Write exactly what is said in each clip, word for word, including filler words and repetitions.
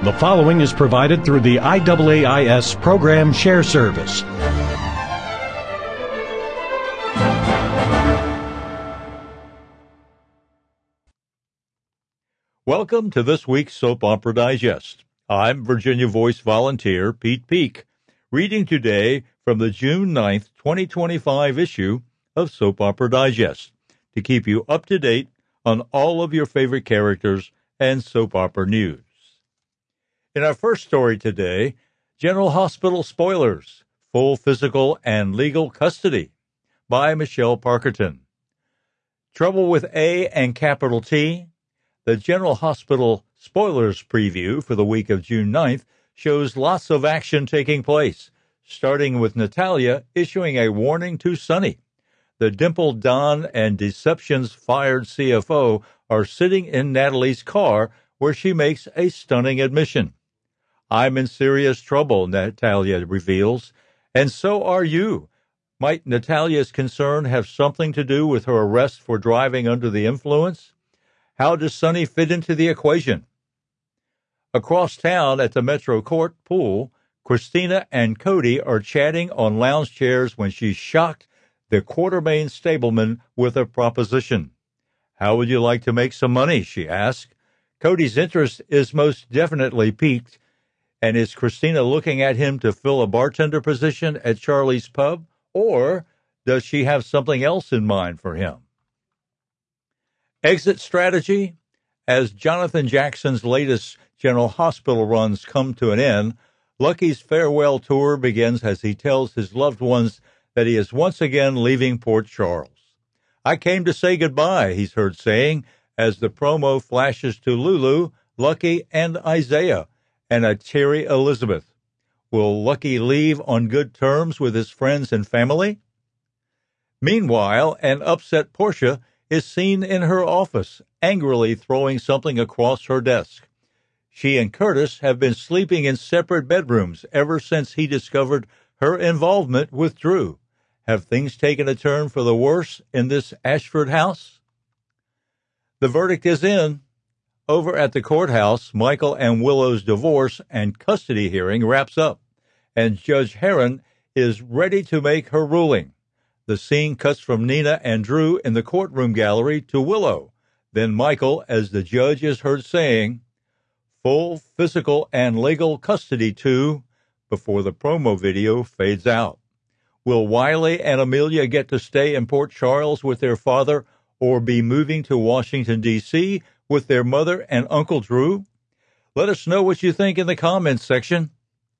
The following is provided through the I A A I S Program Share Service. Welcome to this week's Soap Opera Digest. I'm Virginia Voice volunteer Pete Peak, reading today from the June ninth, twenty twenty-five issue of Soap Opera Digest to keep you up to date on all of your favorite characters and soap opera news. In our first story today, General Hospital spoilers, full physical and legal custody, by Michelle Parkerton. Trouble with A and capital T? The General Hospital spoilers preview for the week of June ninth shows lots of action taking place, starting with Natalia issuing a warning to Sonny. The Dimple, Don, and Deception's fired C F O are sitting in Natalie's car where she makes a stunning admission. I'm in serious trouble, Natalia reveals, and so are you. Might Natalia's concern have something to do with her arrest for driving under the influence? How does Sonny fit into the equation? Across town at the Metro Court pool, Christina and Cody are chatting on lounge chairs when she's shocked the Quartermain stableman with a proposition. How would you like to make some money, she asks. Cody's interest is most definitely piqued. And is Christina looking at him to fill a bartender position at Charlie's Pub, or does she have something else in mind for him? Exit strategy? As Jonathan Jackson's latest General Hospital runs come to an end, Lucky's farewell tour begins as he tells his loved ones that he is once again leaving Port Charles. I came to say goodbye, he's heard saying, as the promo flashes to Lulu, Lucky, and Isaiah, and a Terry Elizabeth. Will Lucky leave on good terms with his friends and family? Meanwhile, an upset Portia is seen in her office, angrily throwing something across her desk. She and Curtis have been sleeping in separate bedrooms ever since he discovered her involvement with Drew. Have things taken a turn for the worse in this Ashford house? The verdict is in. Over at the courthouse, Michael and Willow's divorce and custody hearing wraps up, and Judge Heron is ready to make her ruling. The scene cuts from Nina and Drew in the courtroom gallery to Willow, then Michael as the judge is heard saying, full physical and legal custody to, before the promo video fades out. Will Wiley and Amelia get to stay in Port Charles with their father or be moving to Washington, D C with their mother and Uncle Drew? Let us know what you think in the comments section.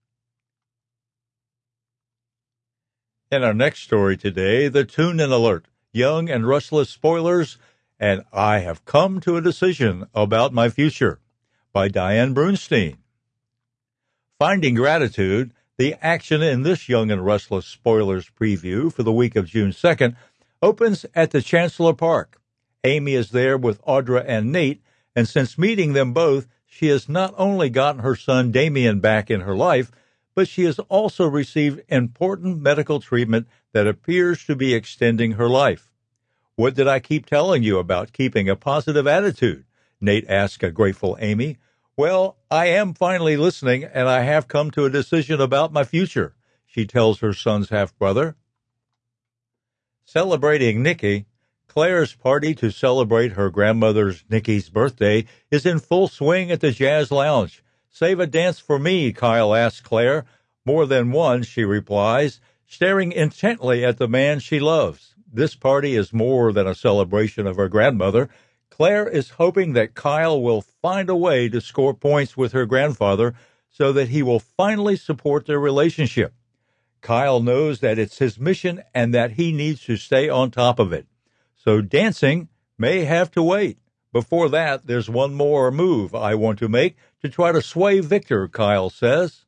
In our next story today, the tune-in alert, Young and Restless spoilers, and I have come to a decision about my future, by Diane Brunstein. Finding gratitude, the action in this Young and Restless spoilers preview for the week of June second opens at the Chancellor Park. Amy is there with Audra and Nate, and since meeting them both, she has not only gotten her son Damien back in her life, but she has also received important medical treatment that appears to be extending her life. What did I keep telling you about keeping a positive attitude? Nate asked a grateful Amy. Well, I am finally listening, and I have come to a decision about my future, she tells her son's half-brother. Celebrating Nikki, Claire's party to celebrate her grandmother's Nikki's birthday is in full swing at the Jazz Lounge. Save a dance for me, Kyle asks Claire. More than one, she replies, staring intently at the man she loves. This party is more than a celebration of her grandmother. Claire is hoping that Kyle will find a way to score points with her grandfather so that he will finally support their relationship. Kyle knows that it's his mission and that he needs to stay on top of it. So dancing may have to wait. Before that, there's one more move I want to make to try to sway Victor, Kyle says.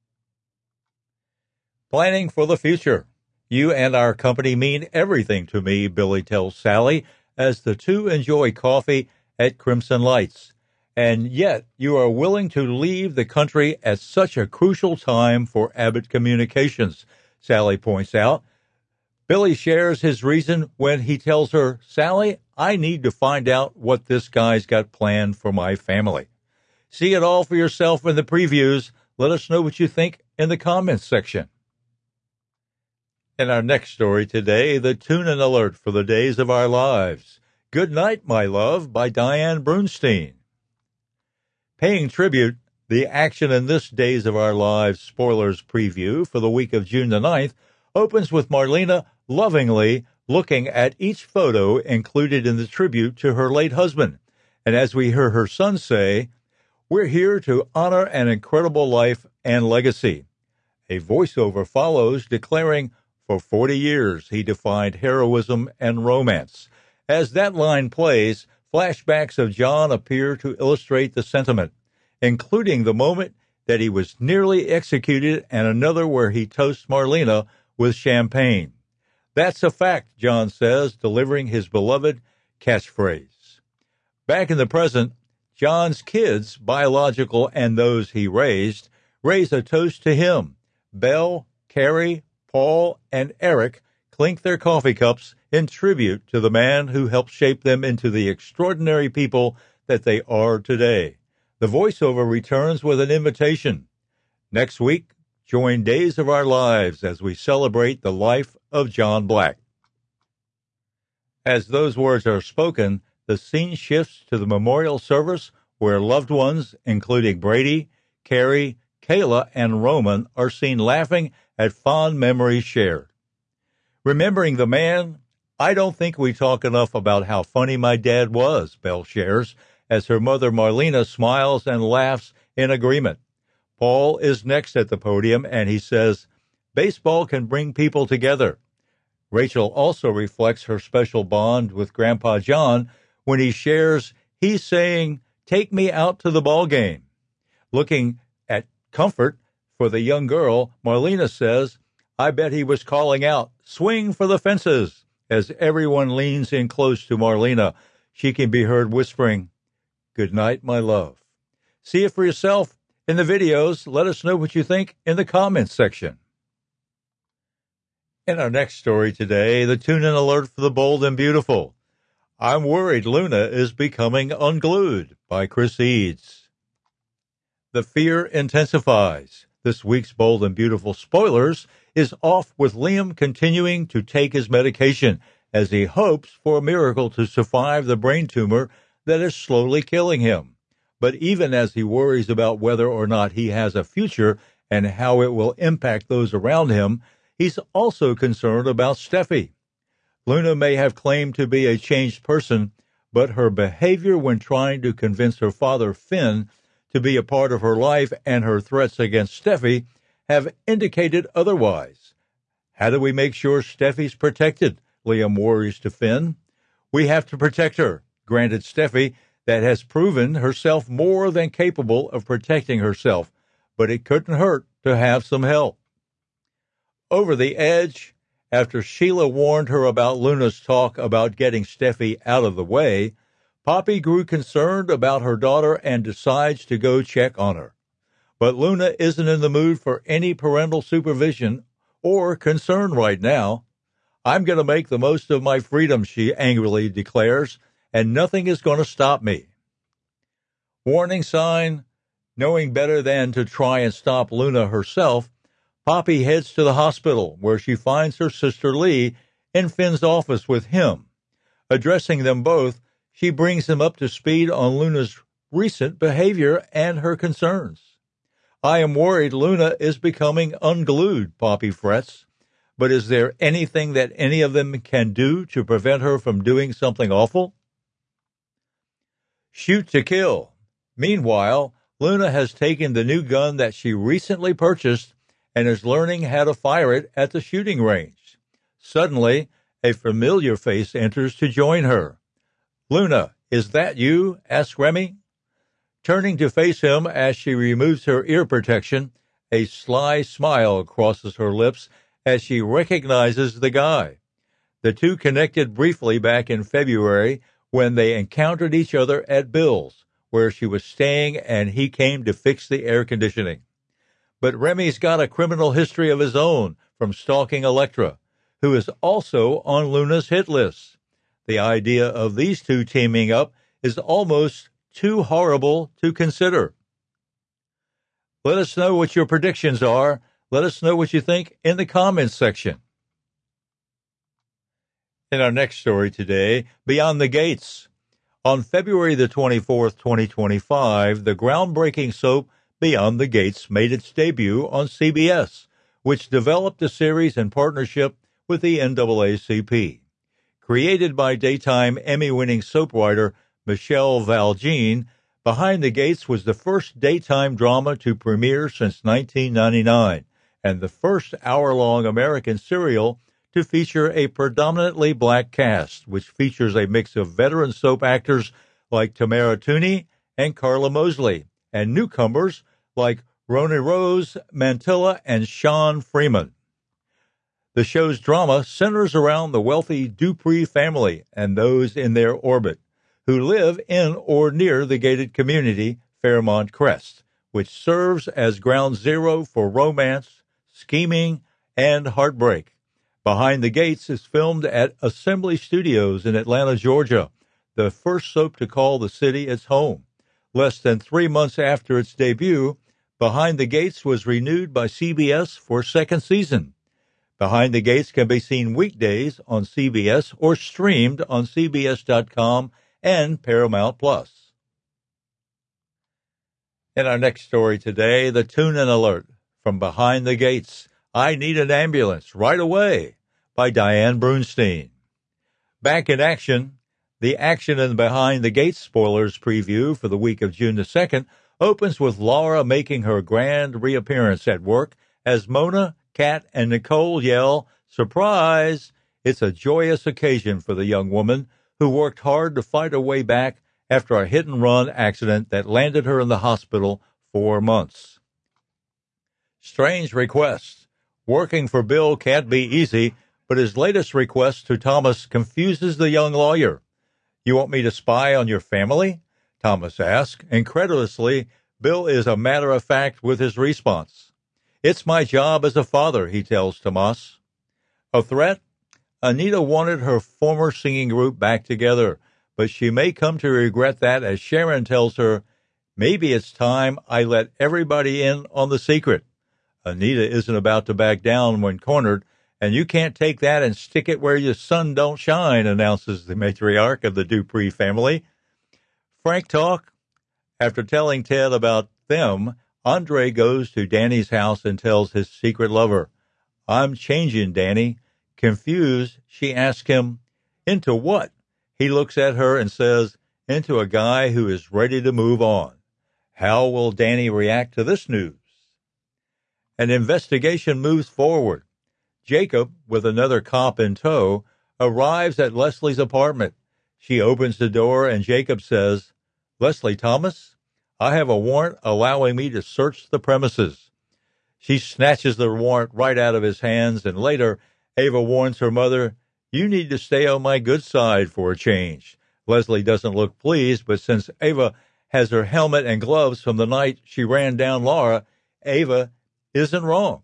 Planning for the future. You and our company mean everything to me, Billy tells Sally, as the two enjoy coffee at Crimson Lights. And yet you are willing to leave the country at such a crucial time for Abbott Communications, Sally points out. Billy shares his reason when he tells her, Sally, I need to find out what this guy's got planned for my family. See it all for yourself in the previews. Let us know what you think in the comments section. In our next story today, the tune-in alert for the days of our lives. Good Night, My Love by Diane Brunstein. Paying tribute, the action in this Days of Our Lives spoilers preview for the week of June the ninth opens with Marlena lovingly looking at each photo included in the tribute to her late husband. And as we hear her son say, "We're here to honor an incredible life and legacy." A voiceover follows declaring, "For forty years he defined heroism and romance." As that line plays, flashbacks of John appear to illustrate the sentiment, including the moment that he was nearly executed and another where he toasts Marlena with champagne. "That's a fact," John says, delivering his beloved catchphrase. Back in the present, John's kids, biological and those he raised, raise a toast to him. Belle, Carrie, Paul, and Eric clink their coffee cups in tribute to the man who helped shape them into the extraordinary people that they are today. The voiceover returns with an invitation. Next week, join Days of Our Lives as we celebrate the life of John Black. As those words are spoken, the scene shifts to the memorial service where loved ones, including Brady, Carrie, Kayla, and Roman, are seen laughing at fond memories shared. Remembering the man, "I don't think we talk enough about how funny my dad was," Belle shares, as her mother Marlena smiles and laughs in agreement. Paul is next at the podium, and he says, "Baseball can bring people together." Rachel also reflects her special bond with Grandpa John when he shares, he's saying, "Take me out to the ball game." Looking at comfort for the young girl, Marlena says, "I bet he was calling out, 'Swing for the fences.'" As everyone leans in close to Marlena, she can be heard whispering, "Good night, my love." See it for yourself in the videos. Let us know what you think in the comments section. In our next story today, the tune-in alert for the bold and beautiful. I'm Worried Luna is Becoming Unglued by Chris Eads. The fear intensifies. This week's bold and beautiful spoilers is off with Liam continuing to take his medication as he hopes for a miracle to survive the brain tumor that is slowly killing him. But even as he worries about whether or not he has a future and how it will impact those around him, he's also concerned about Steffi. Luna may have claimed to be a changed person, but her behavior when trying to convince her father, Finn, to be a part of her life and her threats against Steffi have indicated otherwise. How do we make sure Steffi's protected? Liam worries to Finn. We have to protect her, granted Steffi, that has proven herself more than capable of protecting herself, but it couldn't hurt to have some help. Over the edge, after Sheila warned her about Luna's talk about getting Steffi out of the way, Poppy grew concerned about her daughter and decides to go check on her. But Luna isn't in the mood for any parental supervision or concern right now. "I'm going to make the most of my freedom," she angrily declares, "and nothing is going to stop me." Warning sign, knowing better than to try and stop Luna herself, Poppy heads to the hospital where she finds her sister Lee in Finn's office with him. Addressing them both, she brings him up to speed on Luna's recent behavior and her concerns. "I am worried Luna is becoming unglued," Poppy frets. "But is there anything that any of them can do to prevent her from doing something awful?" Shoot to kill. Meanwhile, Luna has taken the new gun that she recently purchased and is learning how to fire it at the shooting range. Suddenly, a familiar face enters to join her. "Luna, is that you?" asks Remy. Turning to face him as she removes her ear protection, a sly smile crosses her lips as she recognizes the guy. The two connected briefly back in February when they encountered each other at Bill's, where she was staying and he came to fix the air conditioning. But Remy's got a criminal history of his own from stalking Elektra, who is also on Luna's hit list. The idea of these two teaming up is almost too horrible to consider. Let us know what your predictions are. Let us know what you think in the comments section. In our next story today, Beyond the Gates. On February the twenty-fourth, twenty twenty-five, the groundbreaking soap Beyond the Gates made its debut on C B S, which developed the series in partnership with the N double A C P. Created by daytime Emmy-winning soap writer Michelle Valjean, Behind the Gates was the first daytime drama to premiere since nineteen ninety-nine, and the first hour-long American serial to feature a predominantly black cast, which features a mix of veteran soap actors like Tamara Tunie and Carla Mosley, and newcomers like Roni Rose, Mantilla, and Sean Freeman. The show's drama centers around the wealthy Dupree family and those in their orbit, who live in or near the gated community Fairmont Crest, which serves as ground zero for romance, scheming, and heartbreak. Behind the Gates is filmed at Assembly Studios in Atlanta, Georgia, the first soap to call the city its home. Less than three months after its debut, Behind the Gates was renewed by C B S for a second season. Behind the Gates can be seen weekdays on C B S or streamed on C B S dot com and Paramount Plus. In our next story today, the tune-in alert from Behind the Gates. I Need an Ambulance Right Away by Diane Brunstein. Back in action, the Action and Behind the Gates spoilers preview for the week of June the second opens with Laura making her grand reappearance at work as Mona, Kat, and Nicole yell, "Surprise!" It's a joyous occasion for the young woman who worked hard to fight her way back after a hit-and-run accident that landed her in the hospital for months. Strange request. Working for Bill can't be easy, but his latest request to Thomas confuses the young lawyer. "You want me to spy on your family?" Thomas asks. Incredulously, Bill is a matter-of-fact with his response. "It's my job as a father," he tells Tomas. A threat? Anita wanted her former singing group back together, but she may come to regret that as Sharon tells her, "Maybe it's time I let everybody in on the secret." Anita isn't about to back down when cornered, and you can't take that and stick it where your sun don't shine, announces the matriarch of the Dupree family. Frank talk? After telling Ted about them, Andre goes to Danny's house and tells his secret lover, "I'm changing, Danny." Confused, she asks him, "Into what?" He looks at her and says, "Into a guy who is ready to move on." How will Danny react to this news? An investigation moves forward. Jacob, with another cop in tow, arrives at Leslie's apartment. She opens the door and Jacob says, "Leslie Thomas, I have a warrant allowing me to search the premises." She snatches the warrant right out of his hands, and later Ava warns her mother, "You need to stay on my good side for a change." Leslie doesn't look pleased, but since Ava has her helmet and gloves from the night she ran down Laura, Ava isn't wrong.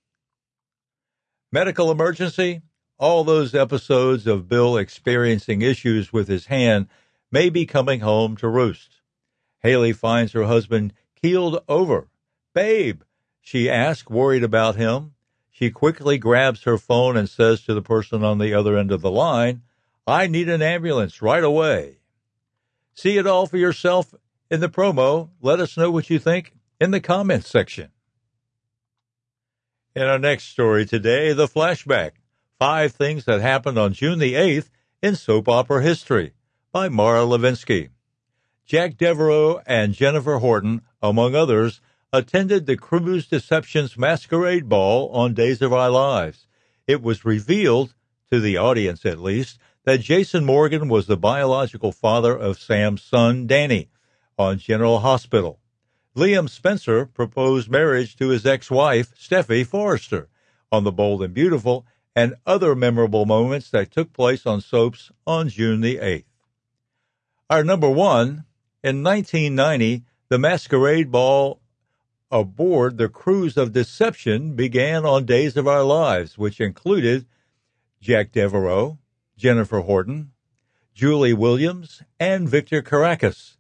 Medical emergency? All those episodes of Bill experiencing issues with his hand may be coming home to roost. Haley finds her husband keeled over. "Babe," she asks, worried about him. She quickly grabs her phone and says to the person on the other end of the line, "I need an ambulance right away." See it all for yourself in the promo. Let us know what you think in the comments section. In our next story today, the flashback, Five Things That Happened on June the eighth in Soap Opera History by Mara Levinsky. Jack Devereaux and Jennifer Horton, among others, attended the Cruise Deceptions Masquerade Ball on Days of Our Lives. It was revealed, to the audience at least, that Jason Morgan was the biological father of Sam's son, Danny, on General Hospital. Liam Spencer proposed marriage to his ex-wife, Steffi Forrester, on The Bold and Beautiful, and other memorable moments that took place on soaps on June the eighth. Our number one, in nineteen ninety, the Masquerade Ball aboard the Cruise of Deception began on Days of Our Lives, which included Jack Devereaux, Jennifer Horton, Julie Williams, and Victor Caracas.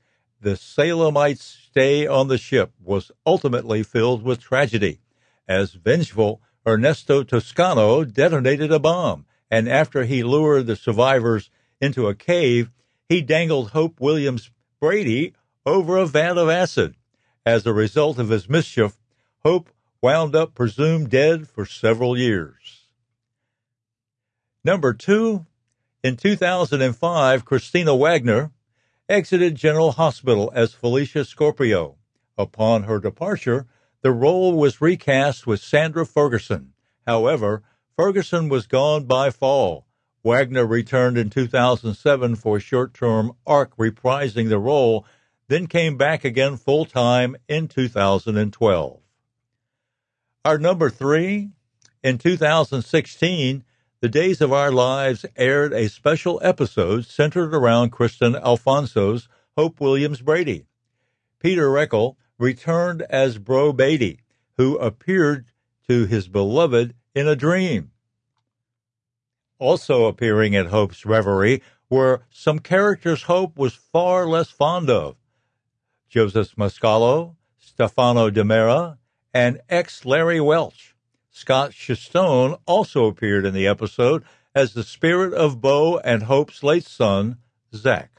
the Salemites' stay on the ship was ultimately filled with tragedy, as vengeful Ernesto Toscano detonated a bomb, and after he lured the survivors into a cave, he dangled Hope Williams Brady over a vat of acid. As a result of his mischief, Hope wound up presumed dead for several years. Number two, in two thousand five, Christina Wagner exited General Hospital as Felicia Scorpio. Upon her departure, the role was recast with Sandra Ferguson. However, Ferguson was gone by fall. Wagner returned in two thousand seven for a short-term arc reprising the role, then came back again full-time in two thousand twelve. Our number three, in two thousand sixteen, The Days of Our Lives aired a special episode centered around Kristen Alfonso's Hope Williams Brady. Peter Reckell returned as Bro Beatty, who appeared to his beloved in a dream. Also appearing at Hope's reverie were some characters Hope was far less fond of: Joseph Mascalo, Stefano DiMera, and ex-Larry Welch. Scott Shistone also appeared in the episode as the spirit of Bo and Hope's late son, Zach.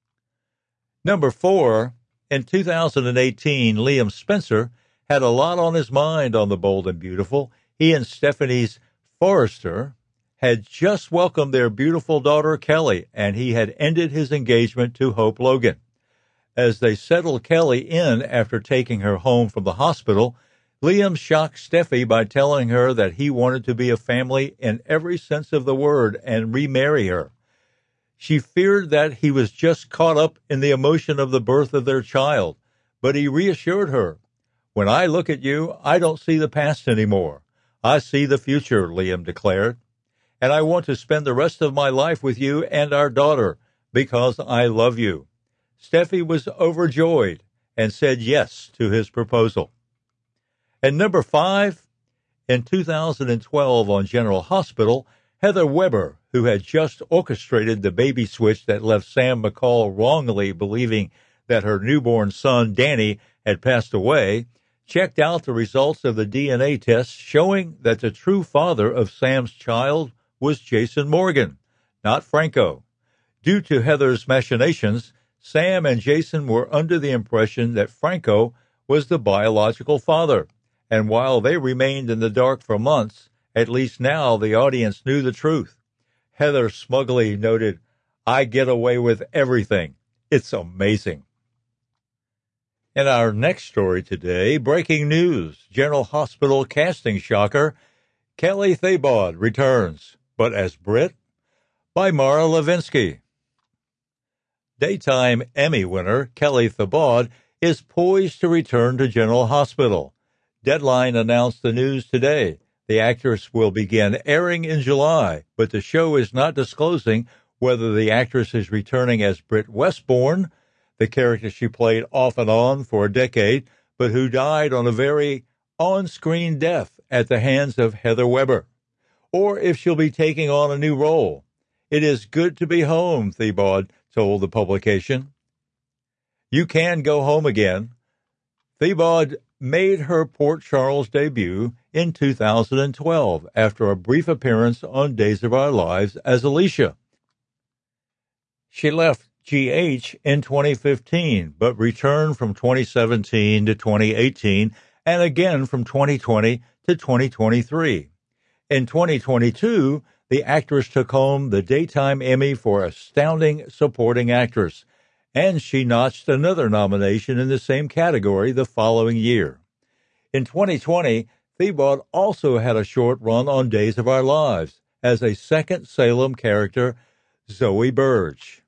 Number four, in two thousand eighteen, Liam Spencer had a lot on his mind on The Bold and Beautiful. He and Stephanie's Forrester had just welcomed their beautiful daughter, Kelly, and he had ended his engagement to Hope Logan. As they settled Kelly in after taking her home from the hospital, Liam shocked Steffi by telling her that he wanted to be a family in every sense of the word and remarry her. She feared that he was just caught up in the emotion of the birth of their child, but he reassured her. "When I look at you, I don't see the past anymore. I see the future," Liam declared. "And I want to spend the rest of my life with you and our daughter because I love you." Steffi was overjoyed and said yes to his proposal. And number five, in two thousand twelve on General Hospital, Heather Weber, who had just orchestrated the baby switch that left Sam McCall wrongly believing that her newborn son, Danny, had passed away, checked out the results of the D N A test showing that the true father of Sam's child was Jason Morgan, not Franco. Due to Heather's machinations, Sam and Jason were under the impression that Franco was the biological father. And while they remained in the dark for months, at least now the audience knew the truth. Heather smugly noted, "I get away with everything. It's amazing." In our next story today, breaking news: General Hospital casting shocker, Kelly Thabod returns, but as Brit, by Mara Levinsky. Daytime Emmy winner Kelly Thabod is poised to return to General Hospital. Deadline announced the news today. The actress will begin airing in July, but the show is not disclosing whether the actress is returning as Britt Westbourne, the character she played off and on for a decade, but who died on a very on-screen death at the hands of Heather Weber, or if she'll be taking on a new role. "It is good to be home," Thabod told the publication. "You can go home again." Thabod made her Port Charles debut in two thousand twelve after a brief appearance on Days of Our Lives as Alicia. She left G H in twenty fifteen, but returned from twenty seventeen to twenty eighteen and again from twenty twenty to twenty twenty-three. In twenty twenty-two, the actress took home the Daytime Emmy for Astounding Supporting Actress, and she notched another nomination in the same category the following year. In twenty twenty, Thabod also had a short run on Days of Our Lives as a second Salem character, Zoe Burge.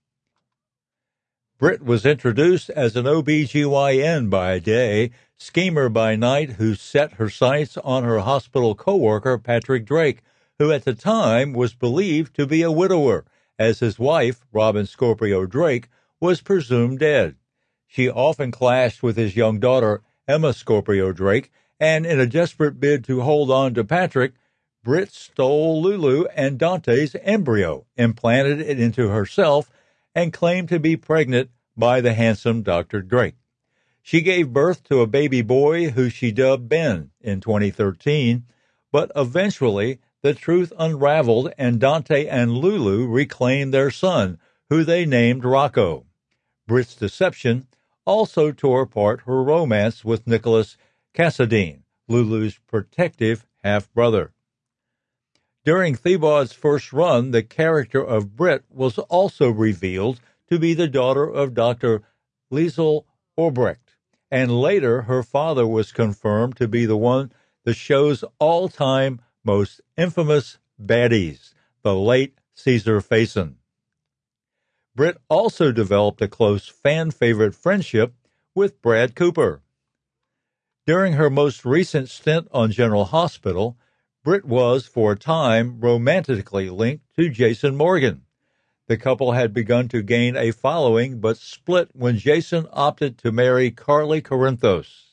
Britt was introduced as an O B G Y N by day, schemer by night who set her sights on her hospital co-worker, Patrick Drake, who at the time was believed to be a widower, as his wife, Robin Scorpio Drake, was presumed dead. She often clashed with his young daughter, Emma Scorpio Drake, and in a desperate bid to hold on to Patrick, Britt stole Lulu and Dante's embryo, implanted it into herself, and claimed to be pregnant by the handsome Doctor Drake. She gave birth to a baby boy who she dubbed Ben in twenty thirteen, but eventually the truth unraveled and Dante and Lulu reclaimed their son, who they named Rocco. Britt's deception also tore apart her romance with Nicholas Cassadine, Lulu's protective half-brother. During Thebaud's first run, the character of Britt was also revealed to be the daughter of Doctor Liesl Obrecht, and later her father was confirmed to be the one the show's all-time most infamous baddies, the late Caesar Faison. Britt also developed a close fan-favorite friendship with Brad Cooper. During her most recent stint on General Hospital, Britt was, for a time, romantically linked to Jason Morgan. The couple had begun to gain a following, but split when Jason opted to marry Carly Corinthos.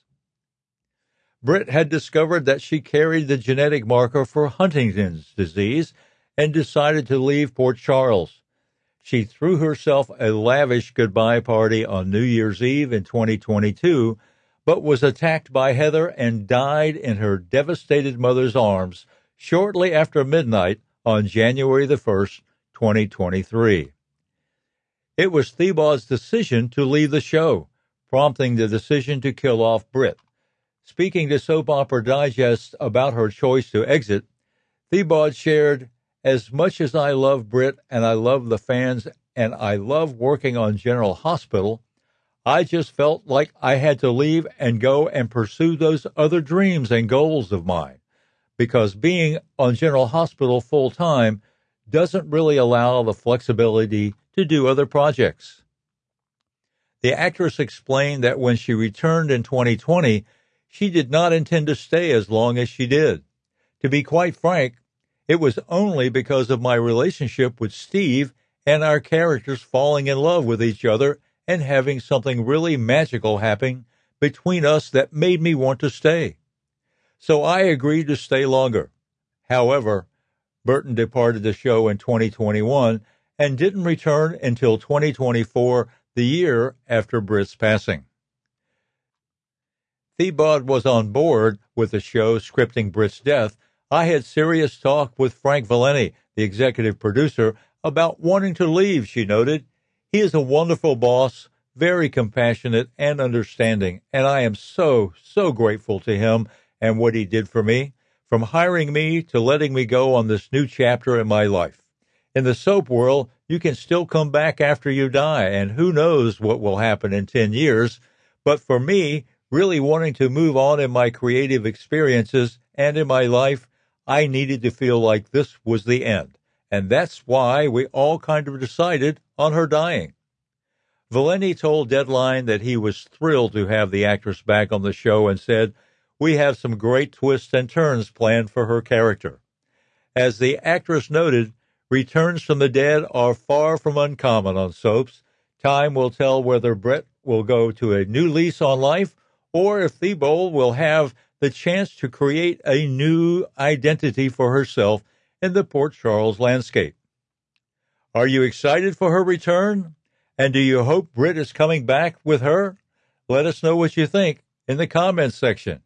Britt had discovered that she carried the genetic marker for Huntington's disease and decided to leave Port Charles. She threw herself a lavish goodbye party on New Year's Eve in twenty twenty-two, but was attacked by Heather and died in her devastated mother's arms shortly after midnight on January the first, twenty twenty-three. It was Thebaud's decision to leave the show, prompting the decision to kill off Britt. Speaking to Soap Opera Digest about her choice to exit, Thebaud shared, "As much as I love Britt and I love the fans and I love working on General Hospital, I just felt like I had to leave and go and pursue those other dreams and goals of mine, because being on General Hospital full-time doesn't really allow the flexibility to do other projects." The actress explained that when she returned in twenty twenty, she did not intend to stay as long as she did. To be quite frank, it was only because of my relationship with Steve and our characters falling in love with each other and having something really magical happen between us that made me want to stay. So I agreed to stay longer. However, Burton departed the show in twenty twenty-one and didn't return until twenty twenty-four, the year after Britt's passing. Thebaud was on board with the show scripting Britt's death. I had serious talk with Frank Valenti, the executive producer, about wanting to leave, she noted. He is a wonderful boss, very compassionate and understanding, and I am so, so grateful to him and what he did for me, from hiring me to letting me go on this new chapter in my life. In the soap world, you can still come back after you die, and who knows what will happen in ten years. But for me, really wanting to move on in my creative experiences and in my life, I needed to feel like this was the end. And that's why we all kind of decided on her dying. Valenti told Deadline that he was thrilled to have the actress back on the show and said, "We have some great twists and turns planned for her character." As the actress noted, returns from the dead are far from uncommon on soaps. Time will tell whether Britt will go to a new lease on life or if Thebaud will have the chance to create a new identity for herself in the Port Charles landscape. Are you excited for her return? And do you hope Britt is coming back with her? Let us know what you think in the comments section.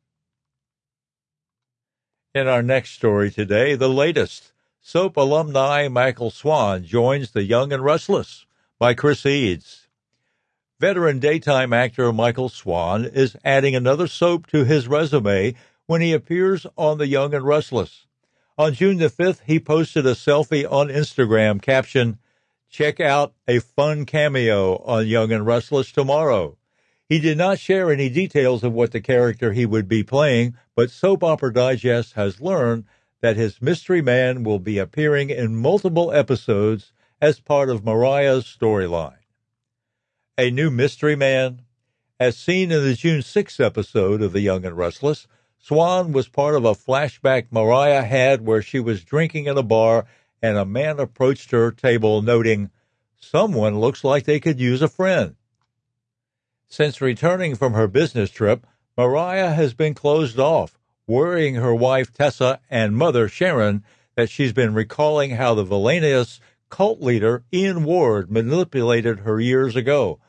In our next story today, the latest, soap alumni Michael Swan joins The Young and Restless by Chris Eads. Veteran daytime actor Michael Swan is adding another soap to his resume when he appears on The Young and Restless. On June the fifth, he posted a selfie on Instagram captioned, "Check out a fun cameo on Young and Restless tomorrow." He did not share any details of what the character he would be playing, but Soap Opera Digest has learned that his mystery man will be appearing in multiple episodes as part of Mariah's storyline. A new mystery man? As seen in the June sixth episode of The Young and Restless, Swan was part of a flashback Mariah had where she was drinking in a bar and a man approached her table noting, "Someone looks like they could use a friend." Since returning from her business trip, Mariah has been closed off, worrying her wife Tessa and mother Sharon that she's been recalling how the villainous cult leader Ian Ward manipulated her years ago.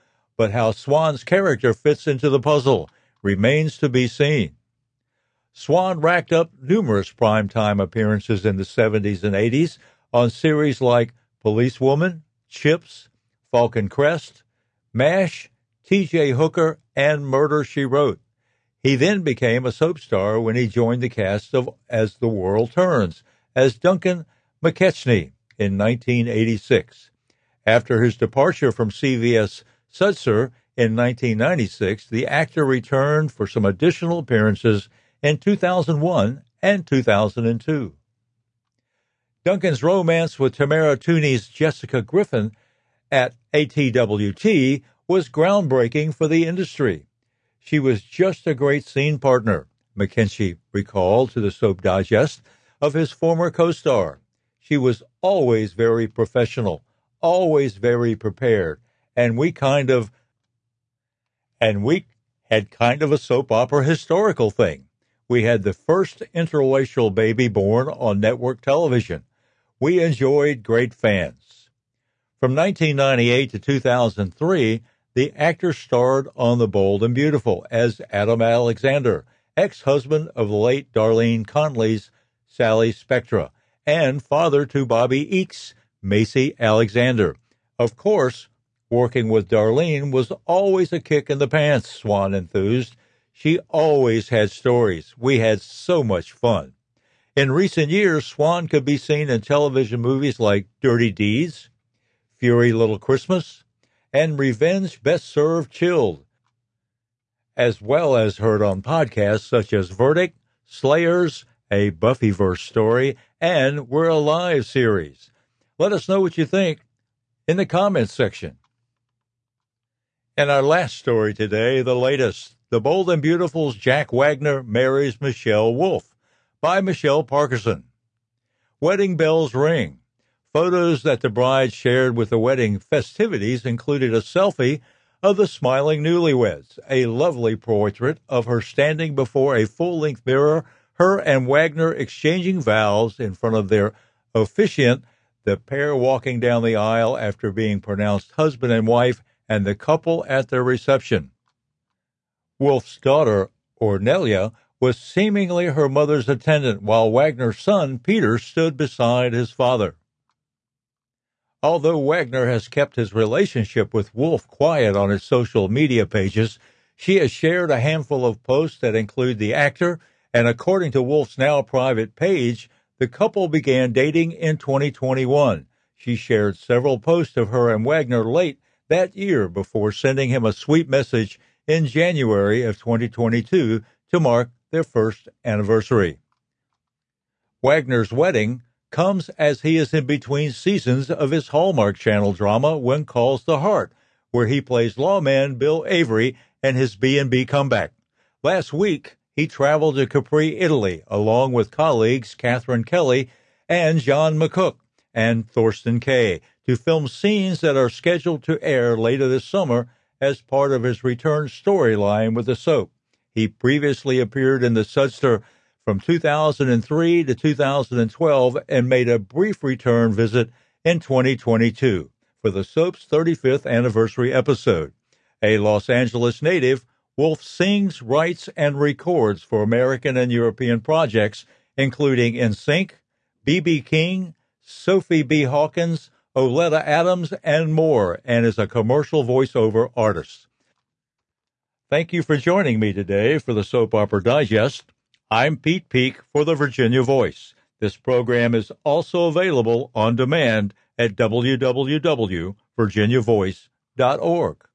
but how Swan's character fits into the puzzle remains to be seen. Swan racked up numerous primetime appearances in the seventies and eighties on series like Policewoman, Chips, Falcon Crest, MASH, T J Hooker, and Murder, She Wrote. He then became a soap star when he joined the cast of As the World Turns as Duncan McKechnie in nineteen eighty-six. After his departure from C V S Sudser in nineteen ninety-six, the actor returned for some additional appearances in two thousand one and two thousand two. Duncan's romance with Tamara Tooney's Jessica Griffin at A T W T was groundbreaking for the industry. She was just a great scene partner, McKechnie recalled to the Soap Digest of his former co-star. She was always very professional, always very prepared, and we kind of, and we had kind of a soap opera historical thing. We had the first interracial baby born on network television. We enjoyed great fans. From nineteen ninety-eight to two thousand three, the actor starred on The Bold and Beautiful as Adam Alexander, ex-husband of the late Darlene Conley's Sally Spectra, and father to Bobby Eakes, Macy Alexander. Of course, working with Darlene was always a kick in the pants, Swan enthused. She always had stories. We had so much fun. In recent years, Swan could be seen in television movies like Dirty Deeds, Fury Little Christmas, and Revenge Best Served Chilled, as well as heard on podcasts such as Verdict, Slayers, a Buffyverse story, and We're Alive series. Let us know what you think in the comments section. And our last story today, the latest, The Bold and Beautiful's Jack Wagner Marries Michelle Wolf by Michelle Parkerson. Wedding bells ring. Photos that the bride shared with the wedding festivities included a selfie of the smiling newlyweds, a lovely portrait of her standing before a full-length mirror, her and Wagner exchanging vows in front of their officiant, the pair walking down the aisle after being pronounced husband and wife, and the couple at their reception. Wolf's daughter, Ornelia, was seemingly her mother's attendant, while Wagner's son, Peter, stood beside his father. Although Wagner has kept his relationship with Wolf quiet on his social media pages, she has shared a handful of posts that include the actor, and according to Wolf's now private page, the couple began dating in twenty twenty-one. She shared several posts of her and Wagner late that year before sending him a sweet message in January of twenty twenty-two to mark their first anniversary. Wagner's wedding comes as he is in between seasons of his Hallmark Channel drama When Calls the Heart, where he plays lawman Bill Avery and his B and B comeback. Last week, he traveled to Capri, Italy, along with colleagues Catherine Kelly and John McCook and Thorsten Kaye to film scenes that are scheduled to air later this summer as part of his return storyline with the soap. He previously appeared in the Sudster from two thousand three to two thousand twelve and made a brief return visit in twenty twenty-two for the soap's thirty-fifth anniversary episode. A Los Angeles native, Wolf sings, writes, and records for American and European projects, including N Sync, B B King, Sophie B. Hawkins, Oleta Adams, and more, and is a commercial voiceover artist. Thank you for joining me today for the Soap Opera Digest. I'm Pete Peak for the Virginia Voice. This program is also available on demand at w w w dot virginia voice dot org.